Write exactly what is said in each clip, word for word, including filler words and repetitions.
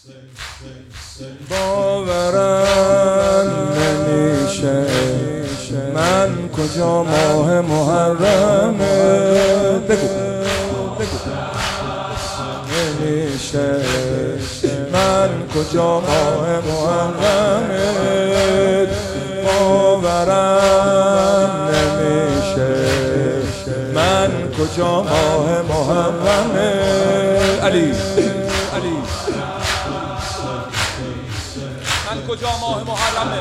باورم نمیشه من کجا ماه محرمه. بگو بگو نمیشه من کجا ماه محرمه. باورم نمیشه من کجا ماه محرمه. علی علی من کجا ماه محرمه.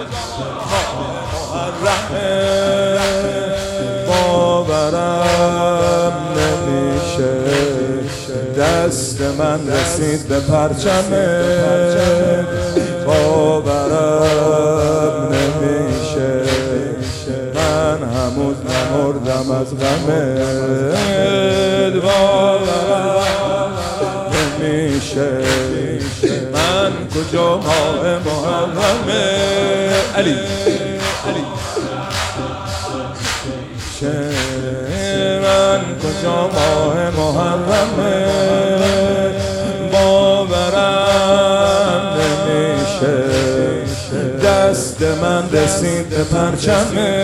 محرمه باورم نمیشه دست من رسید به پرچمه. باورم نمیشه من هنوز نمردم از غمت. باورم نمیشه من کجا ماه محرمه. علی علی من کجا ماه محرمه. باورم نمیشه دست من رسید به پرچمه.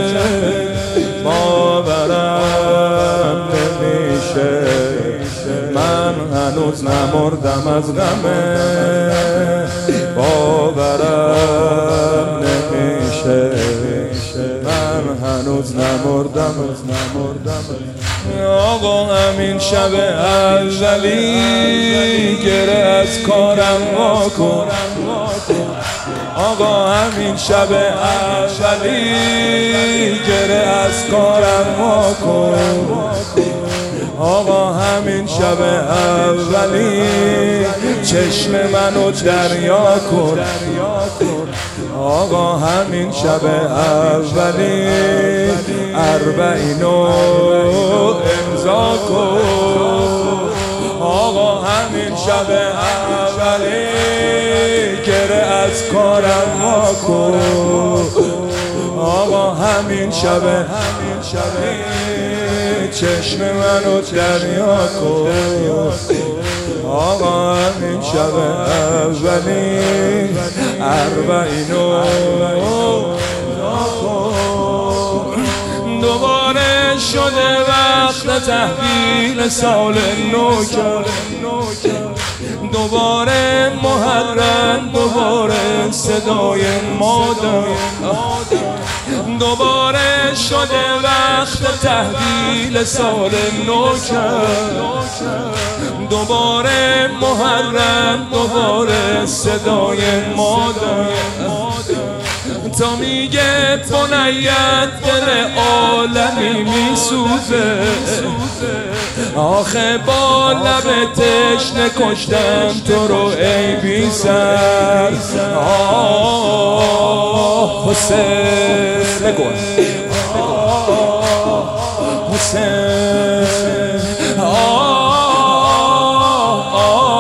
باورم نمیشه من هنوز نمردم از غمه. باورم نمیشه من هنوز نمردم از نمردم. آقا همین شب اولی گره از کارم واکن. آقا همین شب اولی گره از کارم واکن. آقا همین شب اولی چشم منو دریا کن. آقا همین شب اولی اربعینو امضا کن. آقا همین شب اولی گره از کارم واکن. آقا همین شب همین شب چشم منو دریا کن. آقا همین شب اولی اربعینو کن. دوباره شده وقت تحویل سال نو کرد. دوباره محرم دوباره صدای مادر. دوباره شده وقت تحویل سال نو کرد. دوباره محرم دوباره صدای مادر. تا میگه بنیت دل عالمی میسوزه. آخه با لب تشنه کشتم تو رو ای بی سر. آه حسین بگو حسین. آه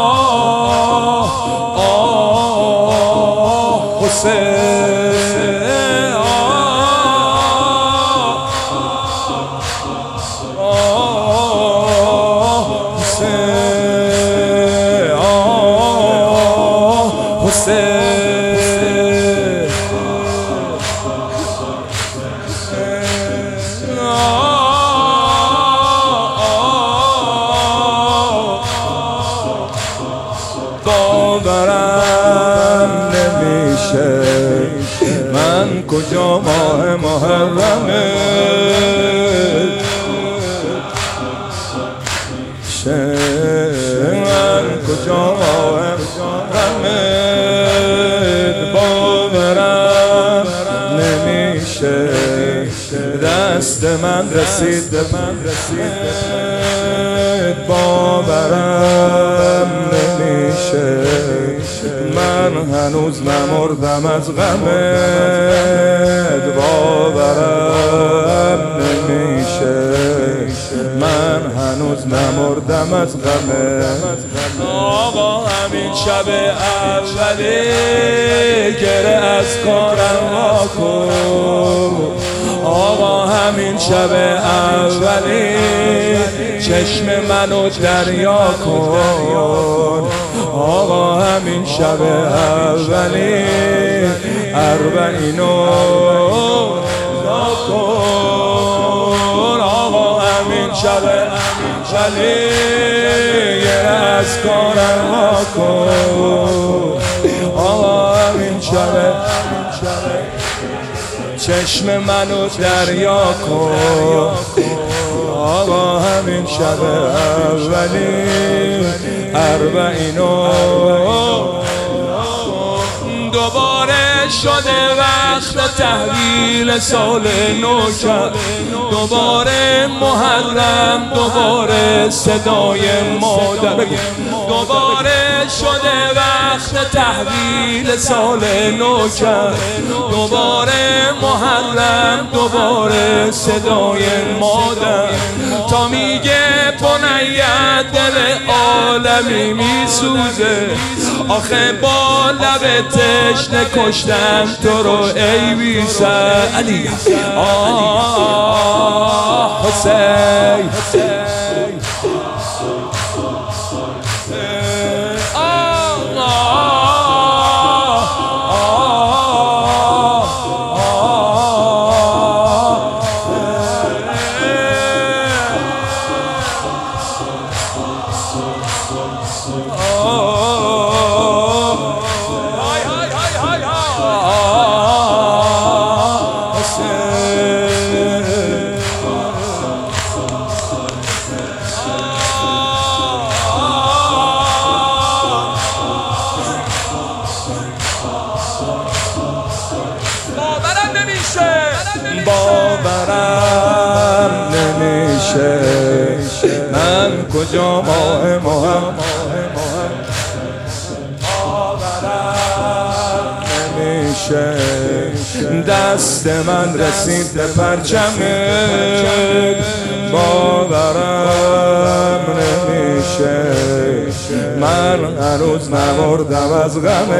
آه حسین. باورم نمیشه من کجا ماه محرمه. من کجا ماه محرمه. باورم نمیشه دست من رسید به من رسید. باورم نمیشه من هنوز نمردم از غمت. باورم نمیشه من هنوز نمردم از غمت. آقا همین شب اولی گره از کارم واکن. آقا همین شب اولی چشم منو دریا کن آقا همین شب اولی اربعینو کن آقا همین شب اولی یه از کارم ها کن آقا همین شب چشم منو دریا کن آقا همین شب اولی اربعینو دوباره شده وقت تحویل سال نو کرد دوباره محرم دوباره صدای مادر دوباره شده وقت تحویل سال نو کرد دوباره محرم دوباره صدای مادر تا میگه بنیت دل عالمی میسوزه آخه با لب تشنه کشتم تو رو ای بی سر علی آه حسین باورم نمیشه من کجا ماه مهم باورم نمیشه دست من رسید به پرچمت باورم نمیشه من هنوز نمردم از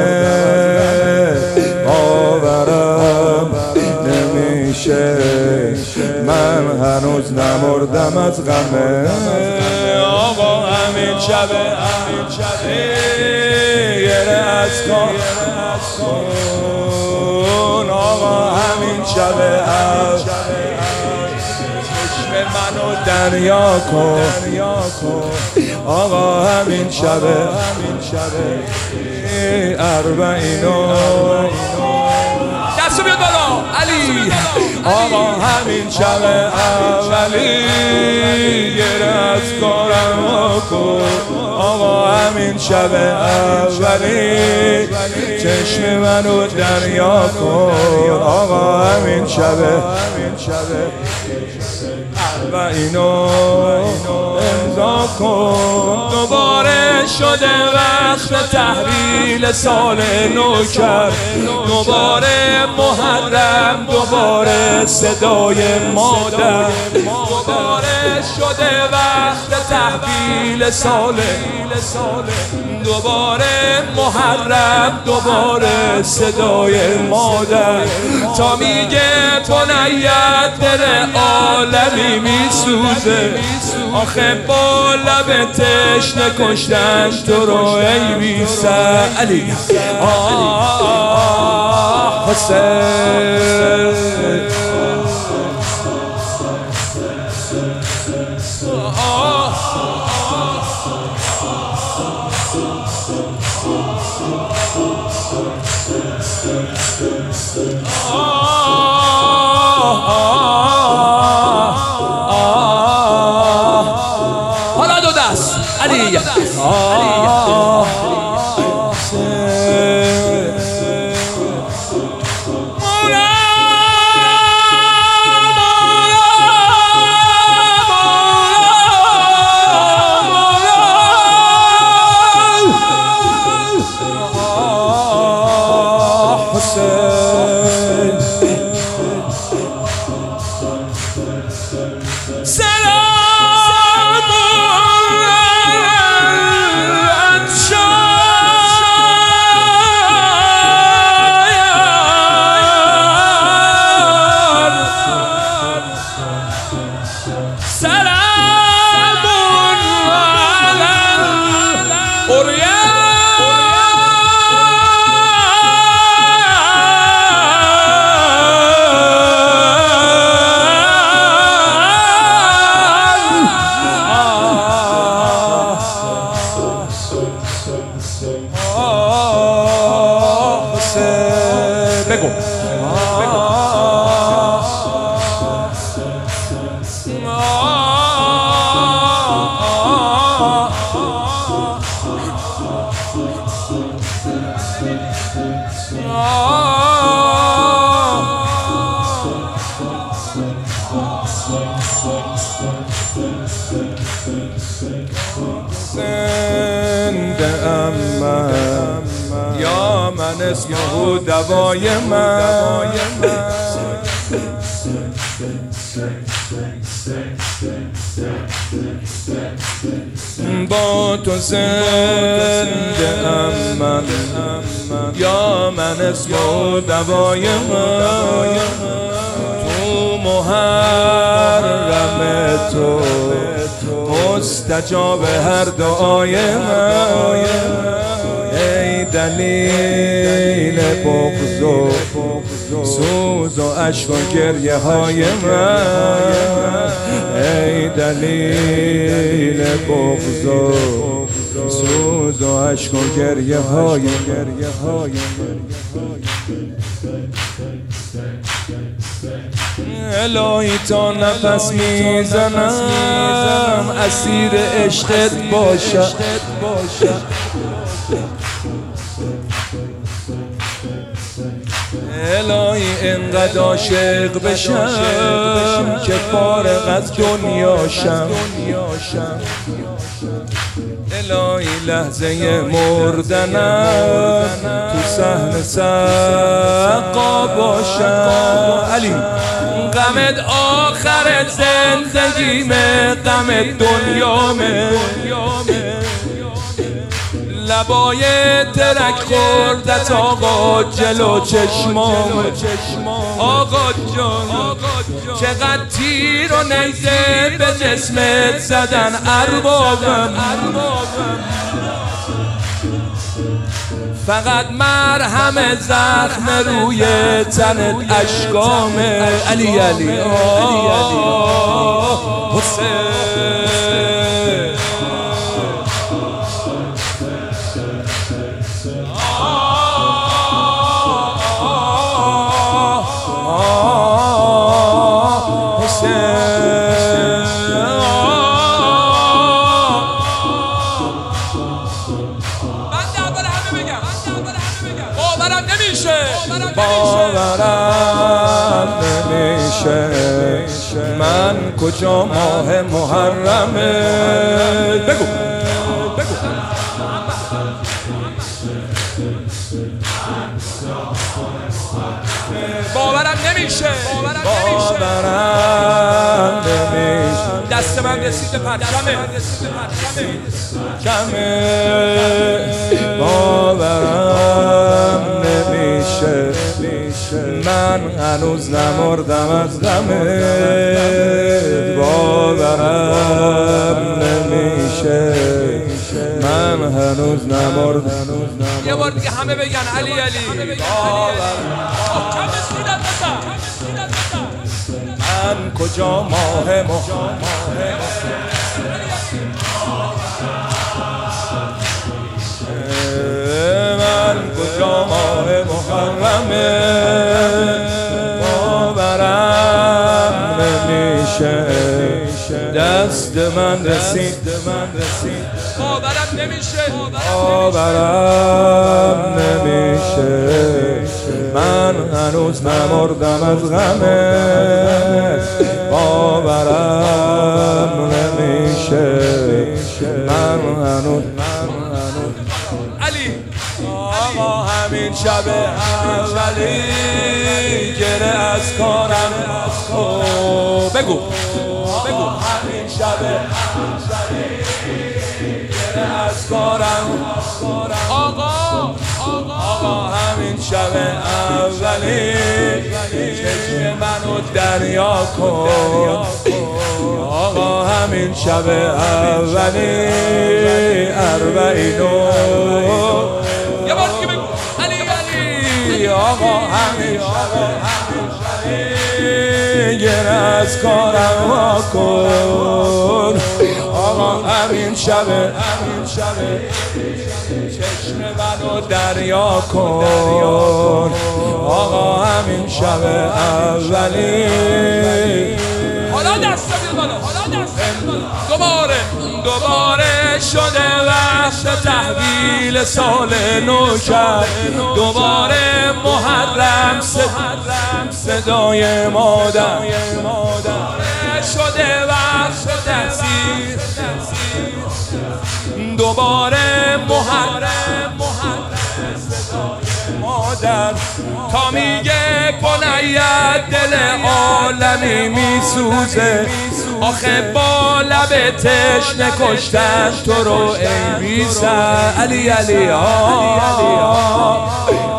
غمت باورم نمیشه من هنوز نمردم از غمه آقا همین شب همین شب یه از کن آقا همین شب چشم منو دریا کن آقا همین شب همین شب اربعینو دستو بیاد بالا علی آقا همین شب اولی گره از کارم کن آقا همین شب اولی چشم منو دریا کن آقا همین شب اربعینو امضا کن دوباره شده وقت تحویل سال نو کرد دوباره محرم دوباره صدای مادر دوباره شده وقت تحویل سال دوباره محرم دوباره صدای مادر تا میگه بنیت دل عالمی میسوزه آخه با لب تشنه کشتن تو رو ای بی سر علی آه حسین حالا دو دست علی سلام بگو زنده ام من یا من اسمه دوای من با تو زنده ام من یا من اسمه دوای من تو محرم تو مستجاب هر دعای من ای دلیل بغض و سوز و اشک و گریه های من ای دلیل بغض و سوز و اشک و گریه های من الهی تا نفس میزنم اسیر عشقت باشم الهی انقدر عاشق بشم که فارغ از دنیاشم الهی لحظه مردنم تو صحن سقا باشم علی غمت آخر زندگیمه غمت دنیامه لبای ترک خوردت آقا جلو چشمام آقا جان چقدر تیر و نیزه به جسمت زدن اربابم فقط مرهم زخم روی تنت اشکامه علی علی حسین باورم نمیشه من کجا ماه محرمه بگو بگو باورم نمیشه باورم نمیشه دست من رسید به پرچمه کمه باورم نمیشه من هنوز نمردم از غمت باورم نمیشه من هنوز نمردم یه بار دیگه همه بگن علی علی من کجا ماه محرم من کجا ماه محرمه باورم نمیشه دست من رسید باورم نمیشه باورم نمیشه من هنوز نمردم از غمت باورم نمیشه من هنوز علی آقا همین شب اولی گره از کارم بگو بگو همین شب اولی گره از کارم آقا آقا همین شب اولی چشم منو دریا کن آقا همین شب اولی اربعینو یه بار دیگه بگو علی علی آقا همین شب گره از کارم وا کن آقا همین شب همین شب چشم منو دریا کن آقا همین شب اولی. حالا دست بیاد بالا، حالا دست بیاد بالا. دوباره دوباره شده وقت تحویل سال نو کرد، دوباره محرم صدای مادر شده وقت تحصیل، دوباره محرم صدای مادر تا میگه بنیت دل عالمی میسوزه، آخه با لب تشنه کشتن تو رو ای بی سر. علی علی ها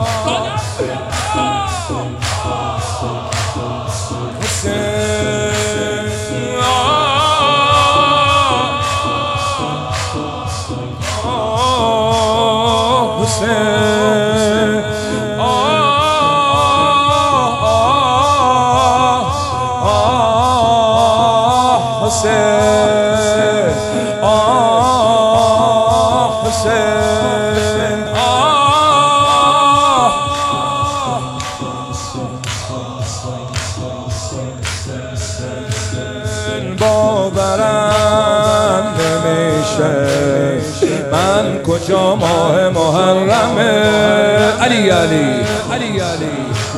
باورم نمیشه من کجا ماه محرمه. علی علی علی علی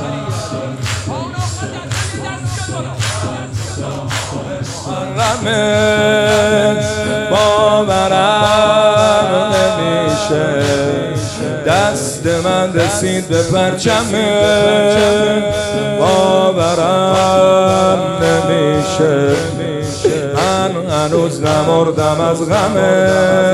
محرمه باورم نمیشه دست من رسید به پرچمه، باورم نمیشه من هنوز نمردم از غمه،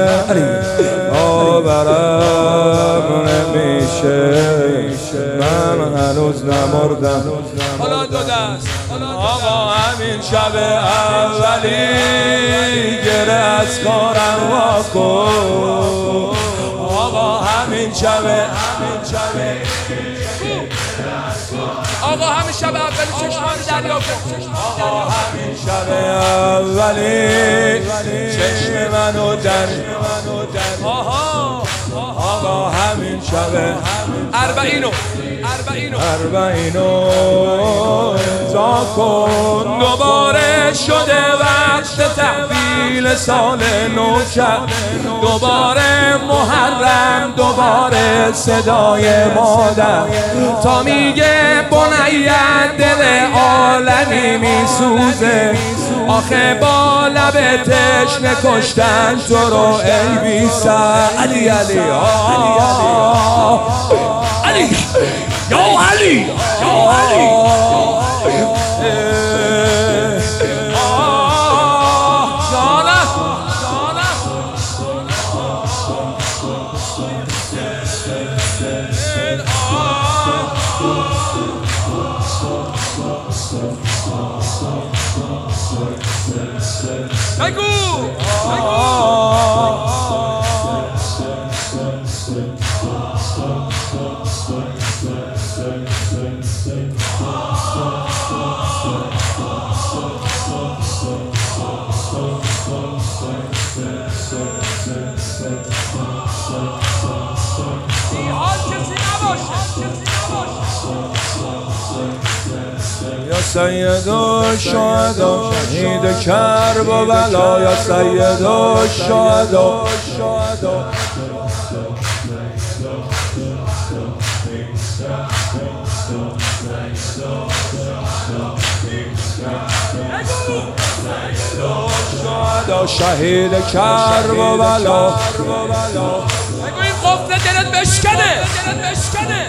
باورم نمیشه من هنوز نمردم. حالا دو دست آقا همین شب اولی گره از کارم واکن، آقا همین شب همین شب آقا همین شب اولی چشمان دریا کن، آقا همین شب اولی چشم منو در آها آقا همین شب اربعینو اربعینو اربعینو امضا کن، دوباره شده وقت تحویل سال نو کرد، دوباره محرم دوباره صدای مادر تا میگه بنیت دل عالمی میسوزه، آخه با لب تشنه کشتن تو رو ای بی سر. علی علی علی یا علی یا علی بگو یا سید الشهدا شهید کرب و بلا، یا سید الشهدا شهید کرب و بلا. بگو این قفل دلت بشکنه، دلت بشکنه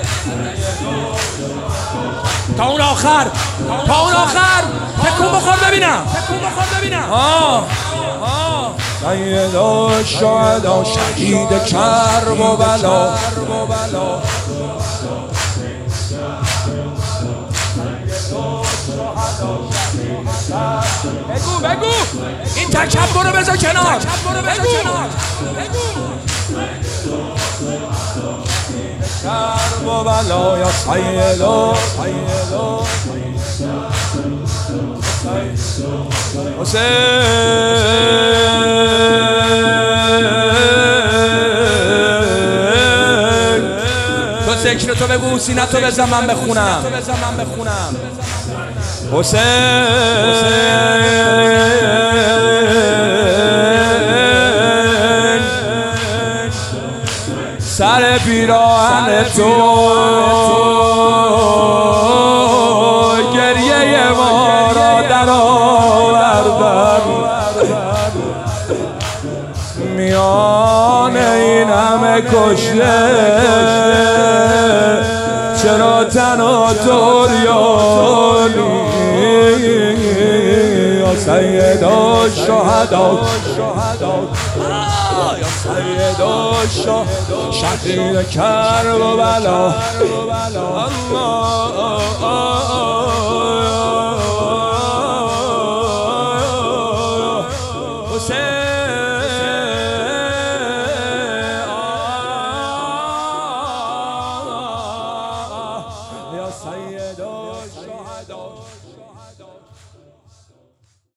تا اون آخر، تا اون آخر تکون بخور ببینم، تکون بخور ببینم. آه آه سید الشهدا شهید کرب و بلا، بگو بگو این تکبر رو بذار کنار، تکبر رو بذار کنار، بگو کرب و بلا یا سید حسین ذکر تو بگو سینه تو بزن من بخونم حسین سر پیراهن تو گریه ما را در آوردن میان این همه کشته چرا تنها توریانی یا سید الشهدا یا سید الشهدا شهید کربلا یا سید الشهدا